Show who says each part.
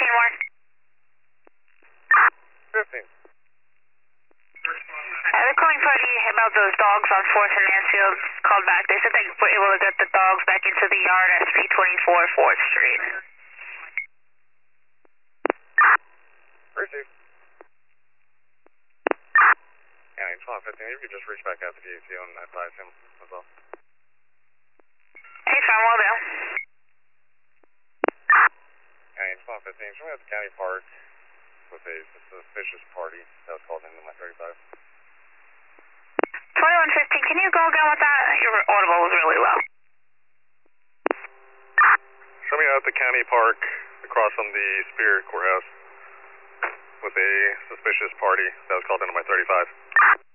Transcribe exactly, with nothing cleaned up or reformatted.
Speaker 1: fifteen more.
Speaker 2: fifteen.
Speaker 1: Uh, they're calling party about those dogs on fourth and Mansfield. Called back. They said they were able to get the dogs back into the yard at three twenty-four fourth Street.
Speaker 2: Received. Yeah, it's one fifteen. You could just reach back out to the A T O and advise him as well.
Speaker 1: Hey, Sean, well done.
Speaker 2: Yeah, it's one fifteen. So we at the county park with a suspicious party that was called into my thirty-five.
Speaker 1: twenty-one fifteen, can you go again with that? Your audible was really low.
Speaker 2: Show me out at the county park across from the Spirit Courthouse with a suspicious party that was called into my thirty-five.